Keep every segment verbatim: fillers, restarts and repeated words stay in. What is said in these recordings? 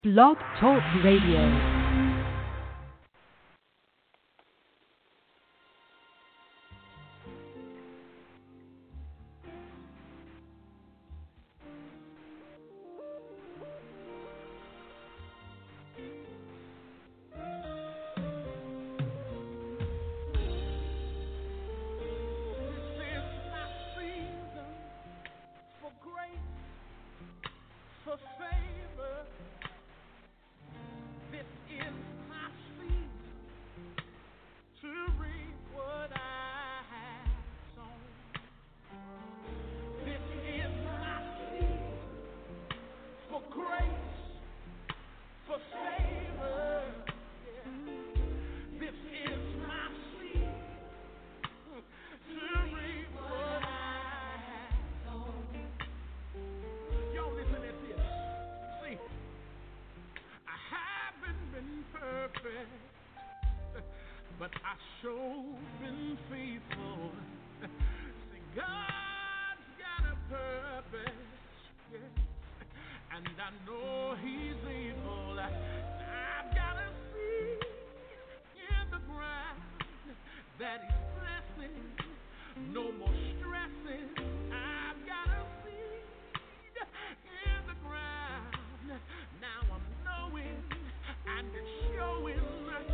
Blog Talk Radio. But I sure been faithful. See, God's got a purpose, yeah. And I know He's able. I've got a seed in the ground that He's blessing. No more stressing. I've got a seed in the ground. Now I'm knowing and it's showing.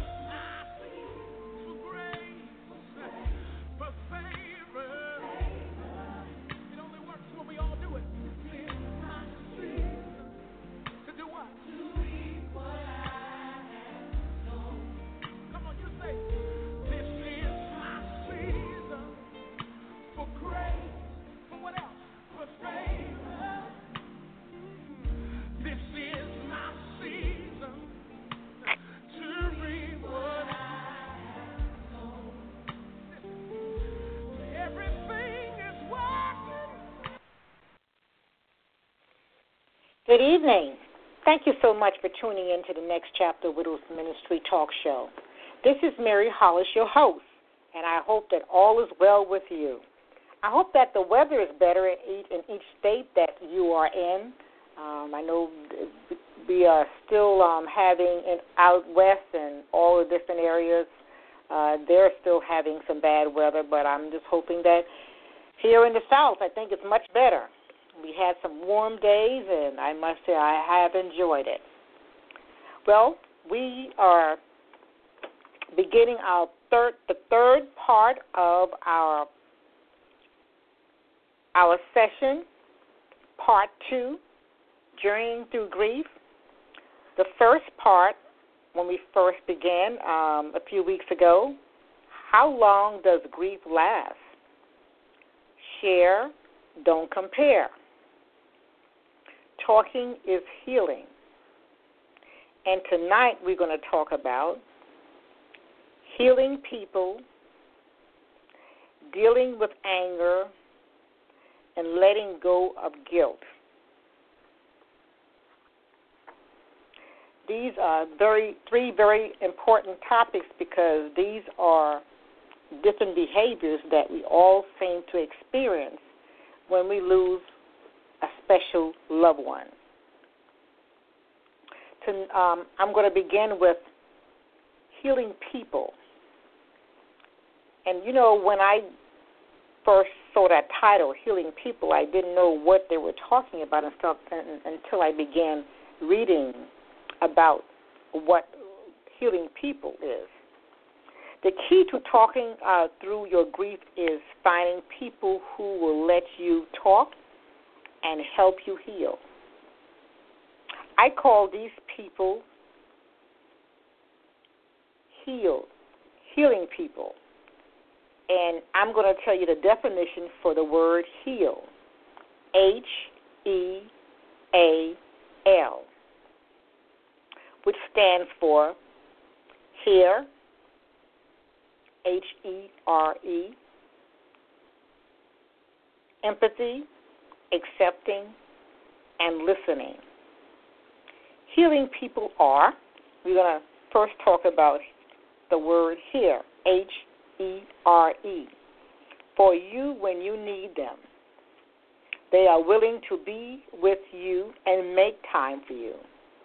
For favor, it only works when we all do it. It's my season to do what? To reap what I have sown. Come on, you say, this is my season for grace. For what else? For favor. This is my season to reap what I Good evening. Thank you so much for tuning in to the Next Chapter Widows Ministry Talk Show. This is Mary Hollis, your host, and I hope that all is well with you. I hope that the weather is better in each, in each state that you are in. Um, I know we are still um, having in, out west and all the different areas, uh, they're still having some bad weather, but I'm just hoping that here in the South, I think it's much better. We had some warm days, and I must say I have enjoyed it. Well, we are beginning our third, the third part of our our session, part two, Journeying Through Grief. The first part, when we first began um, a few weeks ago, how long does grief last? Share, don't compare. Talking is healing. And tonight we're going to talk about healing people, dealing with anger, and letting go of guilt. These are very three very important topics because these are different behaviors that we all seem to experience when we lose a special loved one. To, um, I'm going to begin with healing people. And, you know, when I first saw that title, Healing People, I didn't know what they were talking about and stuff until I began reading about what healing people is. The key to talking uh, through your grief is finding people who will let you talk and help you heal. I call these people healed, healing people. And I'm going to tell you the definition for the word heal. H E A L, which stands for hear, H E R E, empathy, accepting, and listening. Healing people are, we're going to first talk about the word hear, H E R E, for you when you need them. They are willing to be with you and make time for you.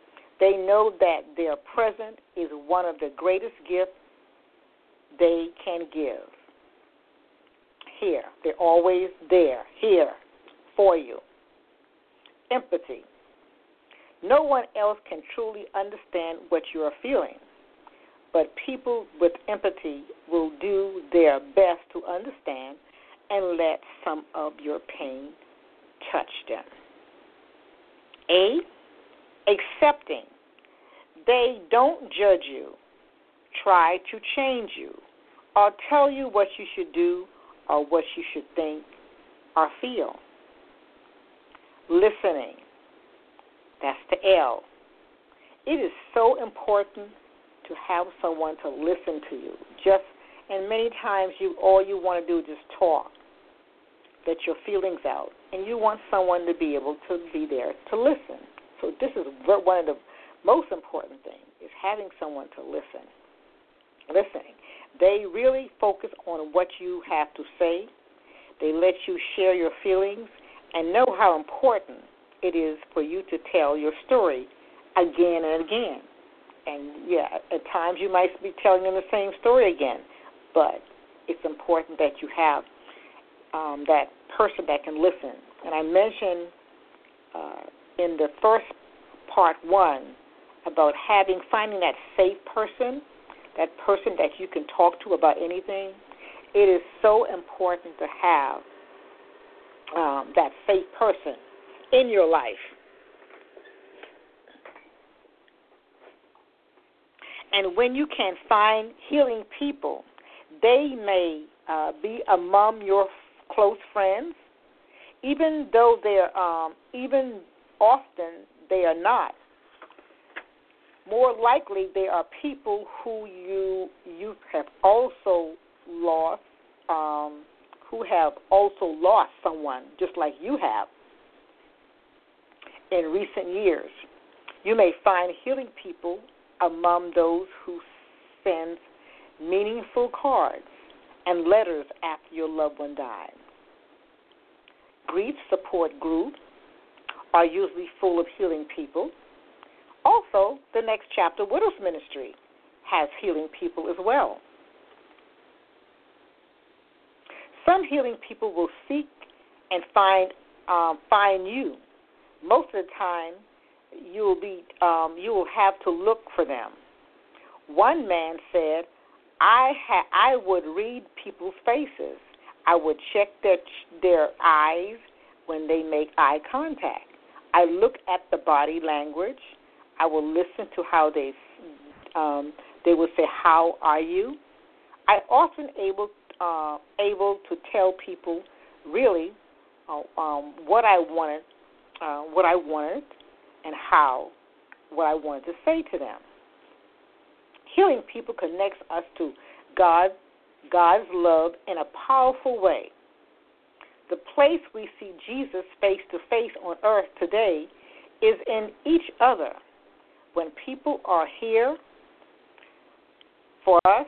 They know that their present is one of the greatest gifts they can give. Here. They're always there, here, for you. Empathy. No one else can truly understand what you are feeling, but people with empathy will do their best to understand and let some of your pain touch them. A, accepting. They don't judge you, try to change you, or tell you what you should do or what you should think or feel. Listening. That's the L. It is so important to have someone to listen to you. Just and many times you all you want to do is just talk, let your feelings out, and you want someone to be able to be there to listen. So this is one of the most important things, is having someone to listen. Listening. They really focus on what you have to say. They let you share your feelings and know how important it is for you to tell your story again and again. And, yeah, at times you might be telling them the same story again, but it's important that you have um, that person that can listen. And I mentioned uh, in the first part one about having, finding that safe person, that person that you can talk to about anything. It is so important to have um, that safe person in your life. And when you can find healing people, they may uh, be among your close friends, even though they're, um, even often they are not. More likely, they are people who you you have also lost, um, who have also lost someone, just like you have in recent years. You may find healing people among those who send meaningful cards and letters after your loved one died. Grief support groups are usually full of healing people. Also, the Next Chapter Widows Ministry has healing people as well. Some healing people will seek and find um, find you. Most of the time, you will be um, you will have to look for them. One man said, "I ha- I would read people's faces. I would check their their eyes when they make eye contact. I look at the body language. I will listen to how they um, they will say, 'How are you?' I often able uh, able to tell people really uh, um, what I wanted, uh, what I wanted, and how what I wanted to say to them." Healing people connects us to God, God's love in a powerful way. The place we see Jesus face to face on earth today is in each other. When people are here for us,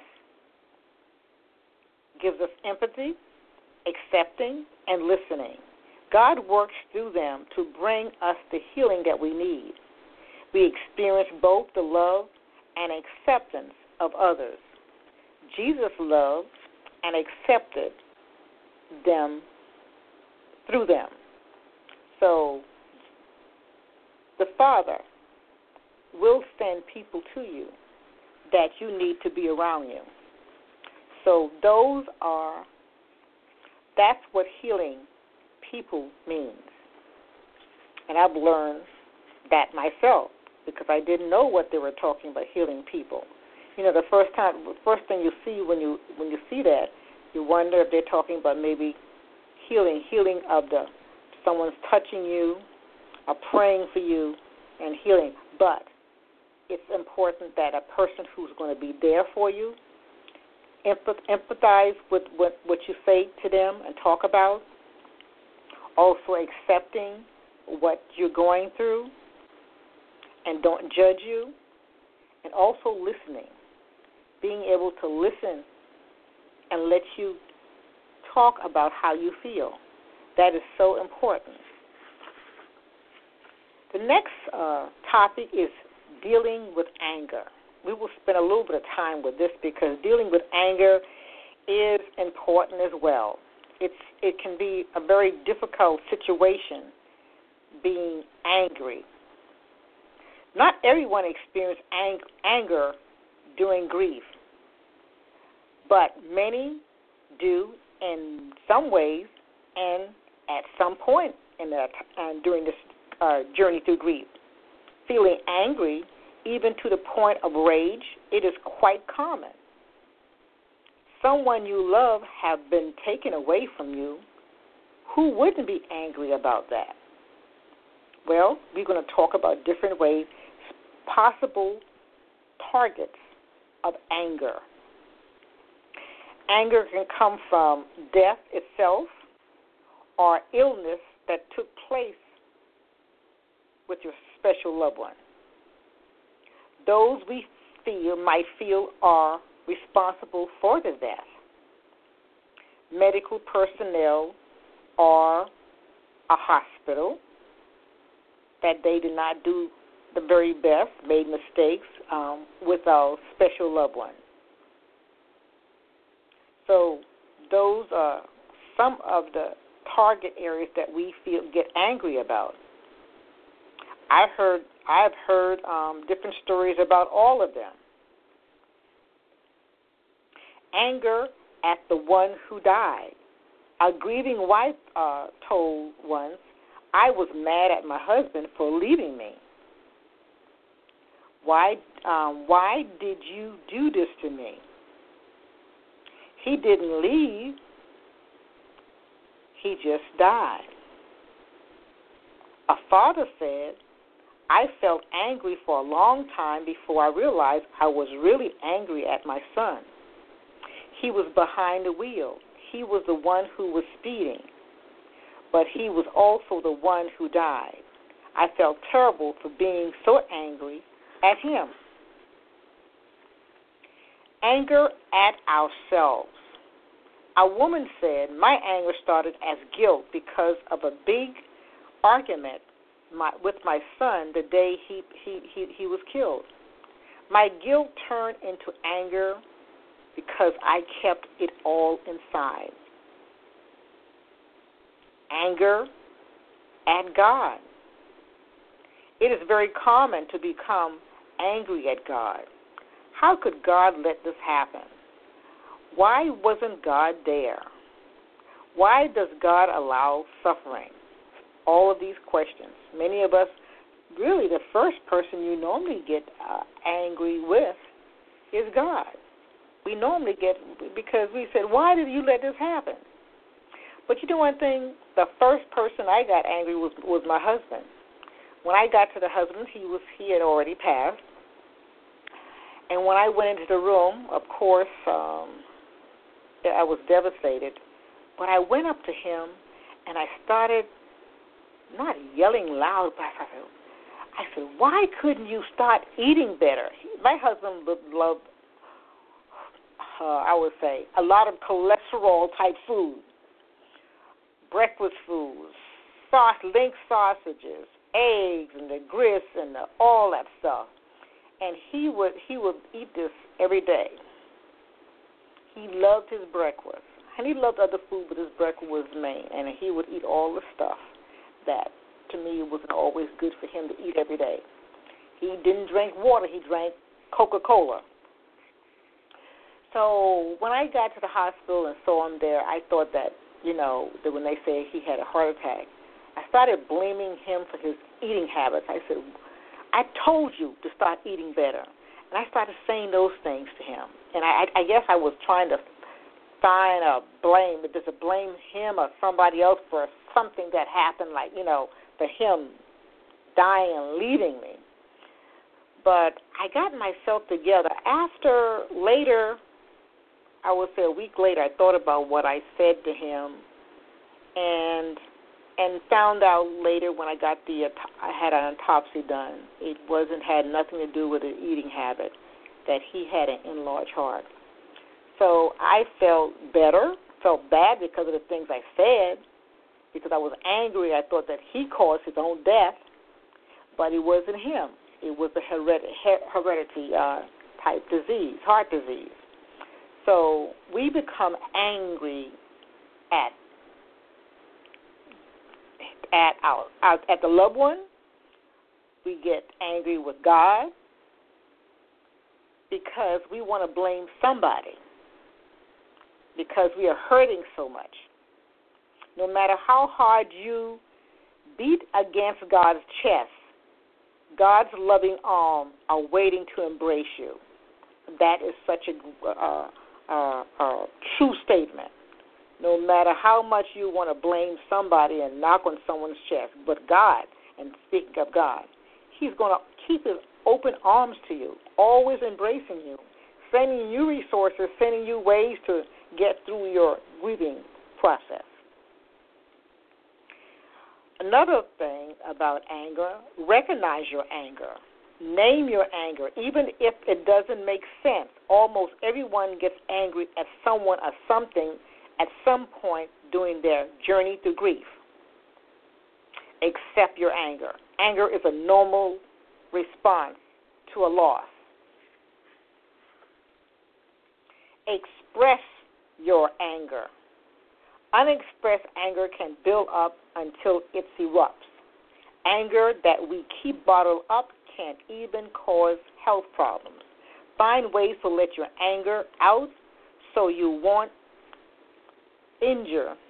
gives us empathy, accepting, and listening. God works through them to bring us the healing that we need. We experience both the love and acceptance of others. Jesus loved and accepted them through them. So the Father will send people to you that you need to be around you. So those are, that's what healing people means. And I've learned that myself because I didn't know what they were talking about, healing people. You know, the first time, the first thing you see when you when you see that, you wonder if they're talking about maybe healing, healing of the someone's touching you or praying for you and healing. But it's important that a person who's going to be there for you, empathize with what, what you say to them and talk about, also accepting what you're going through and don't judge you, and also listening, being able to listen and let you talk about how you feel. That is so important. The next uh, topic is dealing with anger. We will spend a little bit of time with this because dealing with anger is important as well. It's it can be a very difficult situation being angry. Not everyone experiences ang- anger during grief, but many do in some ways and at some point in that uh, during this uh, journey through grief. Feeling angry, even to the point of rage, it is quite common. Someone you love have been taken away from you. Who wouldn't be angry about that? Well, we're going to talk about different ways, possible targets of anger. Anger can come from death itself or illness that took place with your special loved one. Those we feel might feel are responsible for the death. Medical personnel or a hospital that they did not do the very best, made mistakes um, with our special loved one. So those are some of the target areas that we feel get angry about. I've heard I've heard um, different stories about all of them. Anger at the one who died. A grieving wife uh, told once, "I was mad at my husband for leaving me. Why, um, why did you do this to me? He didn't leave. He just died." A father said, "I felt angry for a long time before I realized I was really angry at my son. He was behind the wheel. He was the one who was speeding, but he was also the one who died. I felt terrible for being so angry at him." Anger at ourselves. A woman said, "My anger started as guilt because of a big argument my, with my son the day he, he, he, he was killed. My guilt turned into anger because I kept it all inside." Anger at God. It is very common to become angry at God. How could God let this happen? Why wasn't God there? Why does God allow suffering? All of these questions. Many of us, really the first person you normally get uh, angry with is God. We normally get, because we said, why did you let this happen? But you know one thing? The first person I got angry was was my husband. When I got to the husband, he was he had already passed. And when I went into the room, of course, um, I was devastated. But I went up to him and I started not yelling loud, but I said, I said, why couldn't you start eating better? He, my husband loved, uh, I would say, a lot of cholesterol-type food, breakfast foods, sauce, link sausages, eggs, and the grits, and the, all that stuff. And he would he would eat this every day. He loved his breakfast. And he loved other food, but his breakfast was main. And he would eat all the stuff that, to me, wasn't always good for him to eat every day. He didn't drink water. He drank Coca-Cola. So when I got to the hospital and saw him there, I thought that, you know, that when they say he had a heart attack, I started blaming him for his eating habits. I said, I told you to start eating better. And I started saying those things to him. And I, I guess I was trying to find a blame, but just to blame him or somebody else for something that happened, like, you know, for him dying and leaving me. But I got myself together. After, later, I would say a week later, I thought about what I said to him and and found out later when I got the, I had an autopsy done, it wasn't, had nothing to do with an eating habit, that he had an enlarged heart. So I felt better, felt bad because of the things I said, because I was angry. I thought that he caused his own death, but it wasn't him. it was a heredity, heredity uh, type disease, heart disease. So we become angry at at our, our at the loved one. We get angry with God because we want to blame somebody because we are hurting so much. No matter how hard you beat against God's chest, God's loving arms are waiting to embrace you. That is such a uh, uh, uh, true statement. No matter how much you want to blame somebody and knock on someone's chest, but God, and speaking of God, He's going to keep His open arms to you, always embracing you, sending you resources, sending you ways to get through your grieving process. Another thing about anger, recognize your anger. Name your anger, even if it doesn't make sense. Almost everyone gets angry at someone or something at some point during their journey through grief. Accept your anger. Anger is a normal response to a loss. Express your anger. Unexpressed anger can build up until it erupts. Anger that we keep bottled up can even cause health problems. Find ways to let your anger out so you won't injure,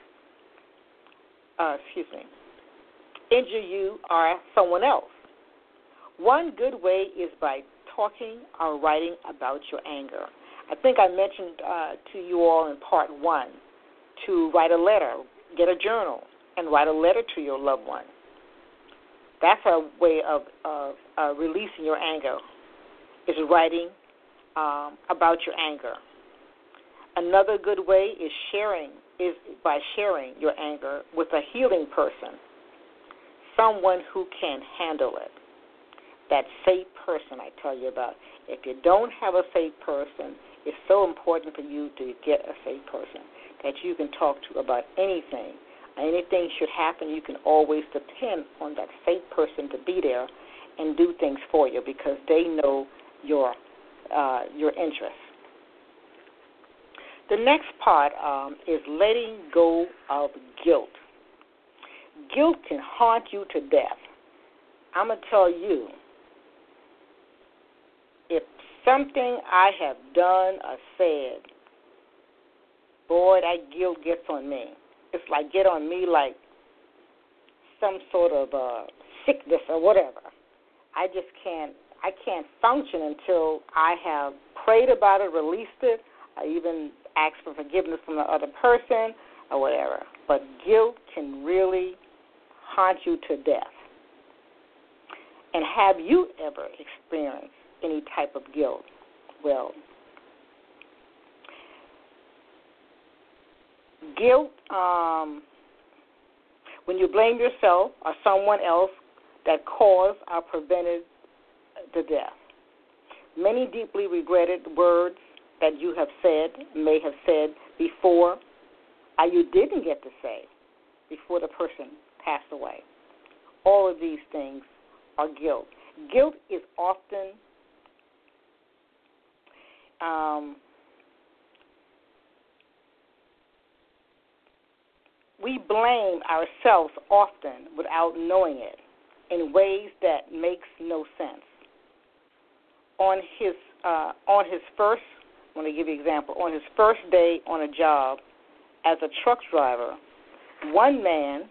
uh, excuse me, injure you or someone else. One good way is by talking or writing about your anger. I think I mentioned uh, to you all in part one to write a letter, get a journal, and write a letter to your loved one. That's a way of, of uh, releasing your anger, is writing um, about your anger. Another good way is sharing, is by sharing your anger with a healing person, someone who can handle it. That safe person I tell you about. If you don't have a safe person, it's so important for you to get a safe person that you can talk to about anything. Anything should happen, you can always depend on that safe person to be there and do things for you because they know your uh, your interests. The next part um, is letting go of guilt. Guilt can haunt you to death. I'm going to tell you, if something I have done or said, boy, that guilt gets on me. It's like get on me like some sort of uh, sickness or whatever. I just can't, I can't function until I have prayed about it, released it, I even asked for forgiveness from the other person or whatever. But guilt can really haunt you to death. And have you ever experienced any type of guilt? Well, guilt, um, when you blame yourself or someone else that caused or prevented the death. Many deeply regretted words that you have said, may have said before, or you didn't get to say before the person passed away. All of these things are guilt. Guilt is often um, we blame ourselves often without knowing it in ways that makes no sense. On his uh, on his first, I want to give you an example. On his first day on a job as a truck driver, one man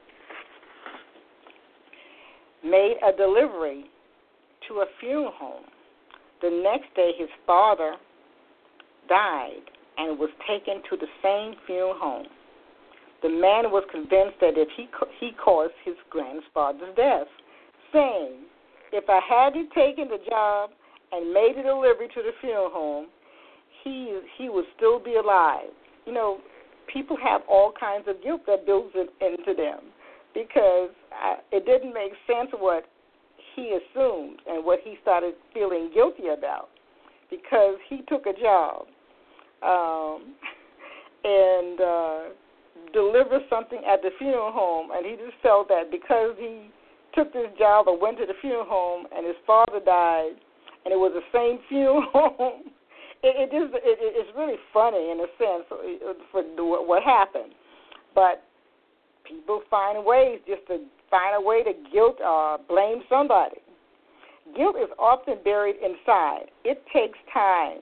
made a delivery to a funeral home. The next day, his father died and was taken to the same funeral home. The man was convinced that if he he caused his grandfather's death, saying, if I hadn't taken the job and made a delivery to the funeral home, he he would still be alive. You know, people have all kinds of guilt that builds it into them because I, it didn't make sense what he assumed and what he started feeling guilty about because he took a job um, and uh, delivered something at the funeral home, and he just felt that because he took this job or went to the funeral home, and his father died, and it was the same funeral home. It, it just it, it's really funny in a sense for what happened, but people find ways just to find a way to guilt or blame somebody. Guilt is often buried inside. It takes time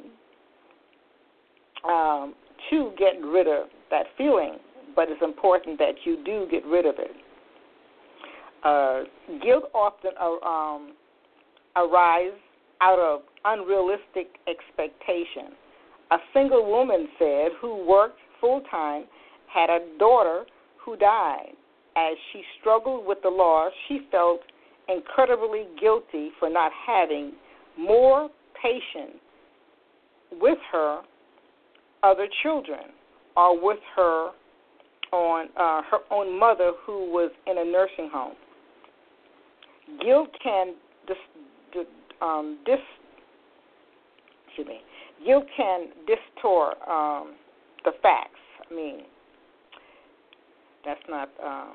um, to get rid of that feeling, but it's important that you do get rid of it. Uh, guilt often uh, um, arises out of unrealistic expectation. A single woman said who worked full-time had a daughter who died. As she struggled with the loss, she felt incredibly guilty for not having more patience with her other children or with her on uh, her own mother who was in a nursing home. Guilt can dis, dis, um, dis excuse me. Guilt can distort um, the facts. I mean, that's not. Um,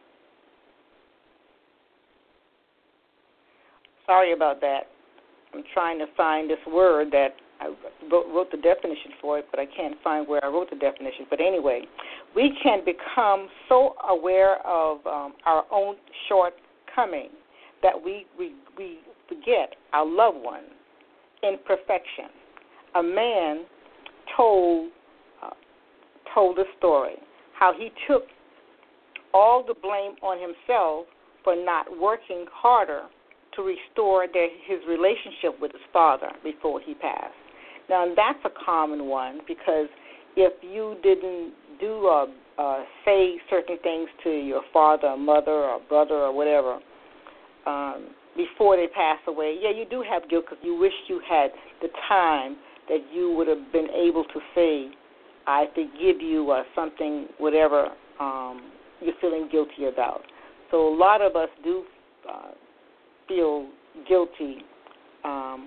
sorry about that. I'm trying to find this word that I wrote, wrote the definition for it, but I can't find where I wrote the definition. But anyway, we can become so aware of um, our own shortcomings that we, we we forget our loved one imperfection. A man told uh, told a story how he took all the blame on himself for not working harder to restore their, his relationship with his father before he passed. Now, that's a common one because if you didn't do or uh, say certain things to your father or mother or brother or whatever um, before they pass away, yeah, you do have guilt because you wish you had the time that you would have been able to say, I forgive you or something, whatever um, you're feeling guilty about. So a lot of us do uh, feel guilty um,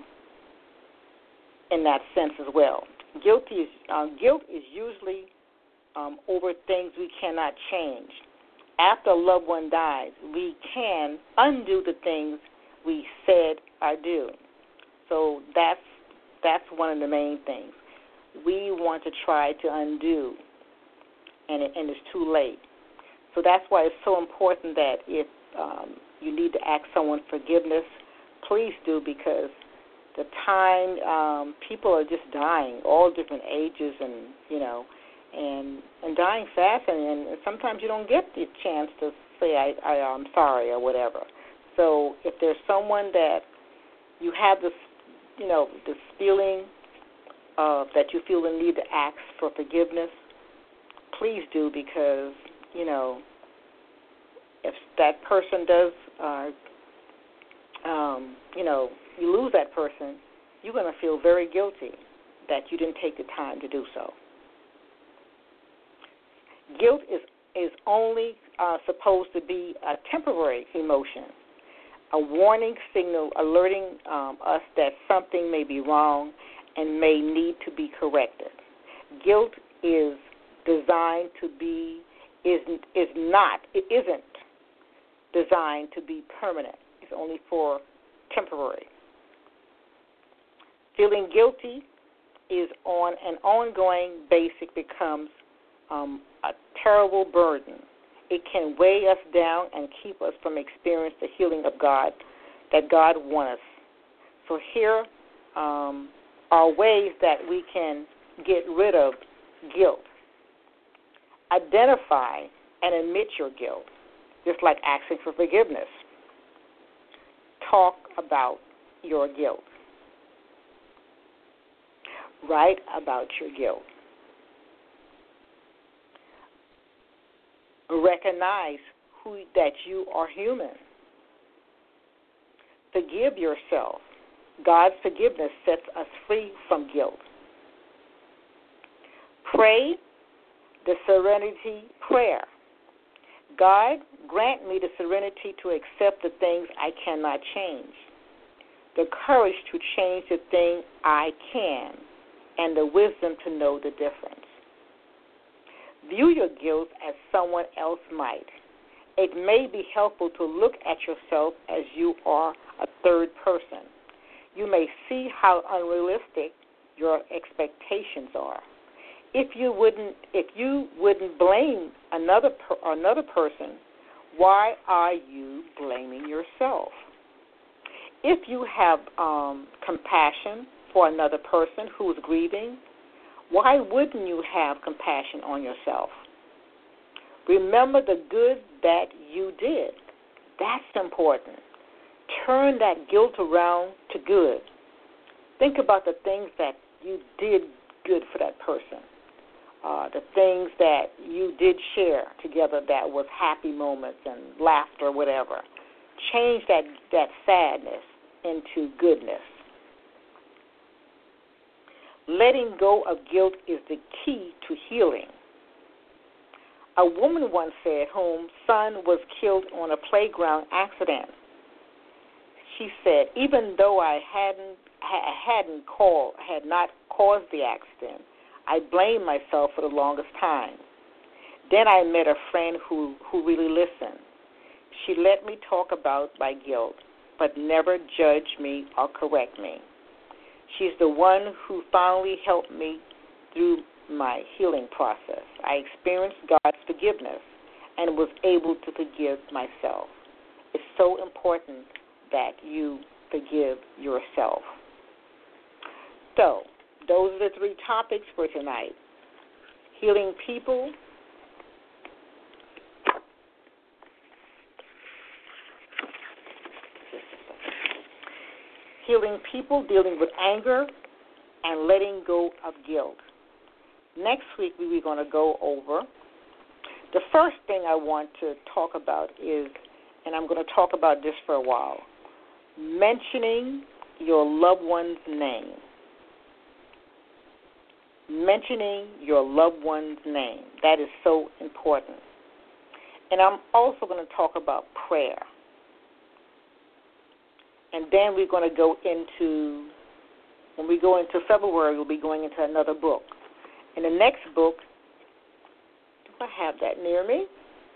in that sense as well. Guilty is, uh, guilt is usually um, over things we cannot change. After a loved one dies, we can undo the things we said or do. So that's that's one of the main things. We want to try to undo, and, it, and it's too late. So that's why it's so important that if um, you need to ask someone forgiveness, please do, because the time um, people are just dying, all different ages, and you know, and and dying fast, and, and sometimes you don't get the chance to say I, I I'm sorry or whatever. So if there's someone that you have this, you know, this feeling uh, that you feel the need to ask for forgiveness, please do, because you know, if that person does, uh, um, you know, you lose that person, you're going to feel very guilty that you didn't take the time to do so. Guilt is, is only uh, supposed to be a temporary emotion, a warning signal alerting um, us that something may be wrong and may need to be corrected. Guilt is designed to be, is, is not, it isn't designed to be permanent. It's only for temporary. Feeling guilty is on an ongoing basis becomes um, a terrible burden. It can weigh us down and keep us from experiencing the healing of God that God wants us. So here um, are ways that we can get rid of guilt. Identify and admit your guilt, just like asking for forgiveness. Talk about your guilt. Write about your guilt. Recognize who that you are human. Forgive yourself. God's forgiveness sets us free from guilt. Pray the serenity prayer. God, grant me the serenity to accept the things I cannot change, the courage to change the thing I can, and the wisdom to know the difference. View your guilt as someone else might, it may be helpful to look at yourself as you are a third person. You may see how unrealistic your expectations are. If you wouldn't, if you wouldn't blame another per, another person, why are you blaming yourself? If you have um, compassion for another person who is grieving, why wouldn't you have compassion on yourself? Remember the good that you did. That's important. Turn that guilt around to good. Think about the things that you did good for that person, uh, the things that you did share together that was happy moments and laughter, whatever. Change that, that sadness into goodness. Letting go of guilt is the key to healing. A woman once said, whose son was killed on a playground accident, she said, even though I hadn't ha- hadn't called, had not caused the accident, I blamed myself for the longest time. Then I met a friend who, who really listened. She let me talk about my guilt, but never judge me or correct me. She's the one who finally helped me through my healing process. I experienced God's forgiveness and was able to forgive myself. It's so important that you forgive yourself. So, those are the three topics for tonight. Healing people, healing people, dealing with anger, and letting go of guilt. Next week, we're going to go over. The first thing I want to talk about is, and I'm going to talk about this for a while, mentioning your loved one's name. Mentioning your loved one's name. That is so important. And I'm also going to talk about prayer. And then we're going to go into, when we go into February, we'll be going into another book. In the next book, do I have that near me?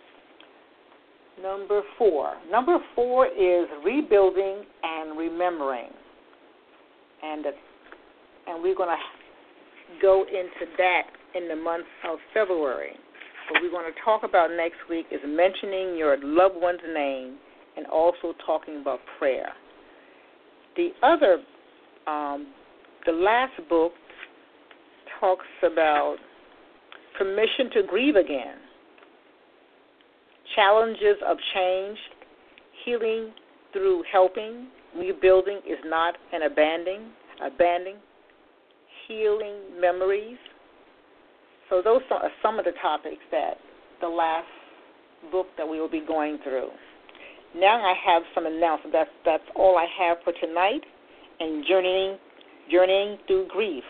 Number four. Number four is rebuilding and remembering. And, the, and we're going to go into that in the month of February. What we're going to talk about next week is mentioning your loved one's name and also talking about prayer. The other, um, the last book talks about permission to grieve again, challenges of change, healing through helping, rebuilding is not an abandoning, abandoning, healing memories. So those are some of the topics that the last book that we will be going through. Now I have some announcements. That's, that's all I have for tonight and journeying, journeying through grief.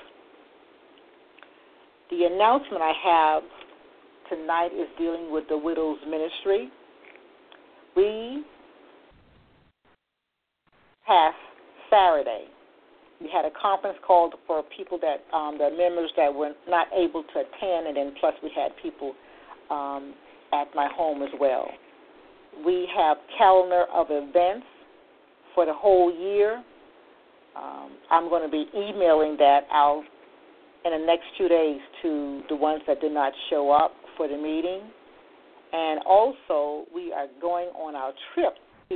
The announcement I have tonight is dealing with the Widows Ministry. We passed Saturday. We had a conference call for people that, um, the members that were not able to attend, and then plus we had people um, at my home as well. We have calendar of events for the whole year. Um, I'm going to be emailing that out in the next two days to the ones that did not show up for the meeting. And also, we are going on our trip,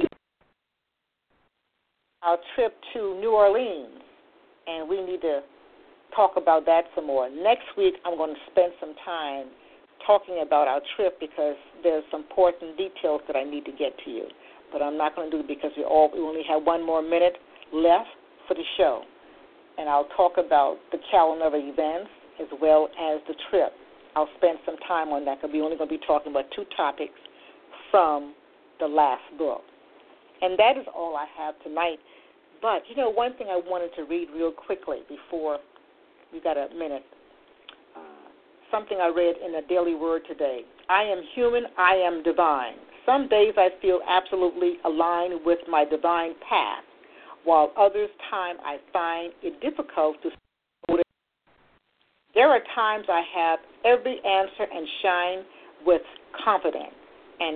our trip to New Orleans, and we need to talk about that some more. Next week, I'm going to spend some time talking about our trip because there's some important details that I need to get to you. But I'm not going to do it because we, all, we only have one more minute left for the show. And I'll talk about the calendar of events as well as the trip. I'll spend some time on that because we're only going to be talking about two topics from the last book. And that is all I have tonight. But, you know, one thing I wanted to read real quickly before we got a minute, uh, something I read in the Daily Word today. I am human, I am divine. Some days I feel absolutely aligned with my divine path, while others time I find it difficult to. There are times I have every answer and shine with confidence, and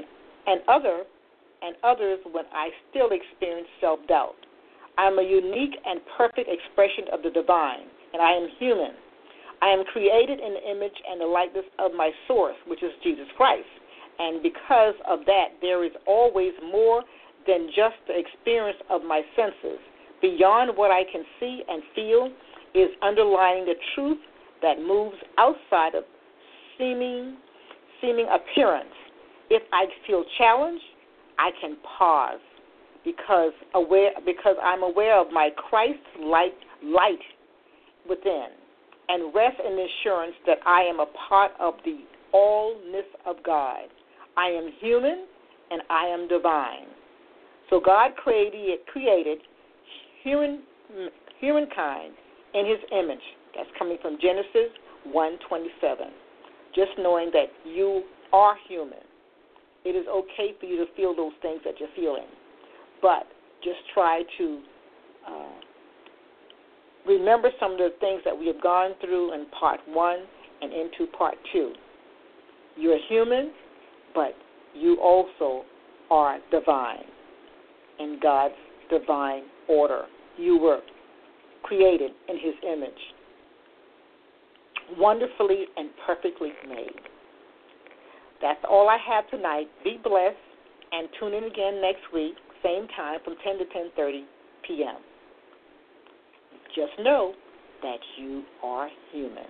and other and others when I still experience self-doubt. I am a unique and perfect expression of the divine, and I am human. I am created in the image and the likeness of my source, which is Jesus Christ. And because of that, there is always more than just the experience of my senses. Beyond what I can see and feel is underlying the truth that moves outside of seeming seeming appearance. If I feel challenged, I can pause because aware because I'm aware of my Christ light light within, and rest in the assurance that I am a part of the allness of God. I am human and I am divine. So God created created human humankind in His image. That's coming from Genesis one twenty-seven. Just knowing that you are human. It is okay for you to feel those things that you're feeling, but just try to uh, remember some of the things that we have gone through in part one and into part two. You're human, but you also are divine in God's divine order. You were created in His image, wonderfully and perfectly made. That's all I have tonight. Be blessed, and tune in again next week, same time from ten to ten thirty p.m. Just know that you are human.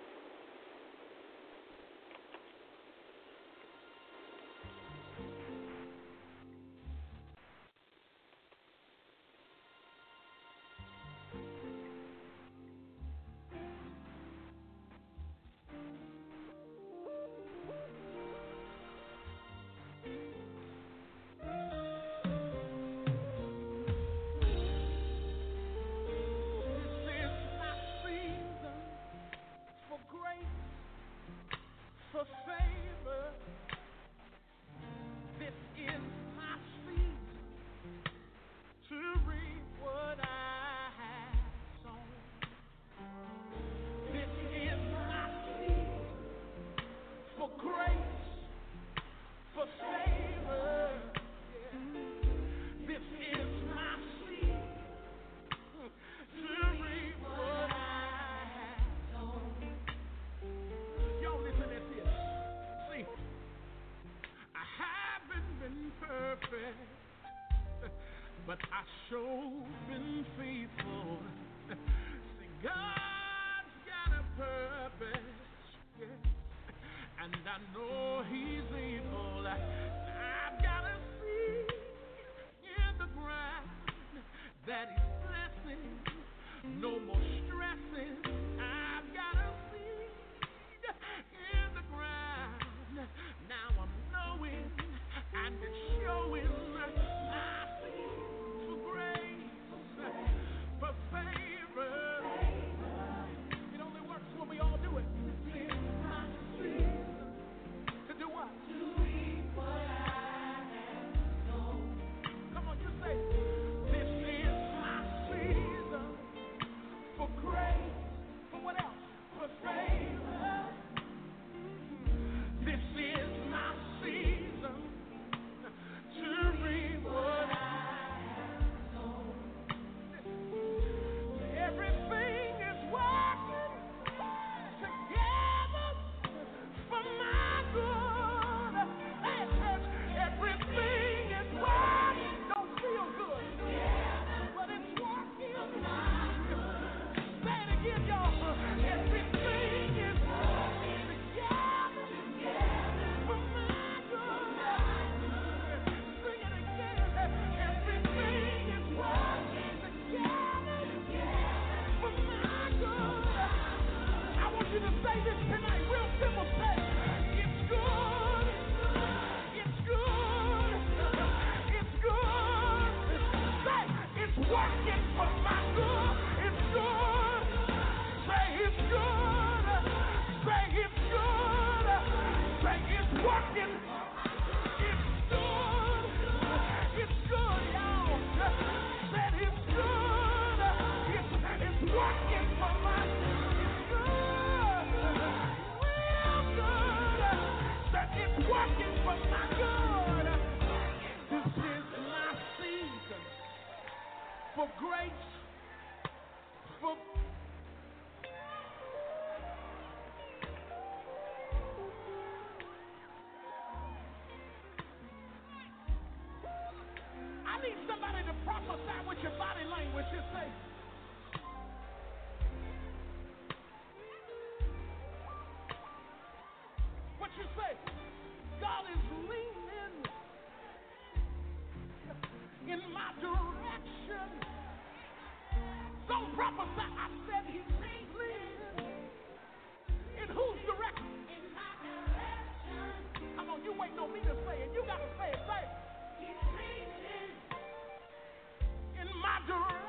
For favor, this is my season to reap what I have sown. This is my season for grace, for favor. Yeah. This is my season to reap what I have sown. Y'all listen at this. See, I haven't been perfect, but I sure been faithful. See, God's got a purpose, yeah, and I know He's able. I've got a seed in the ground that He's blessing. No more stressing. I've got a seed in the ground. Now I'm knowing and it's showing my seed for grace, say, God is leaning in my direction. Don't prophesy. I said he's leaning. In whose direction? In my direction. Come on, you waiting on me to say it. You got to say it. Say it. He's leaning in my direction.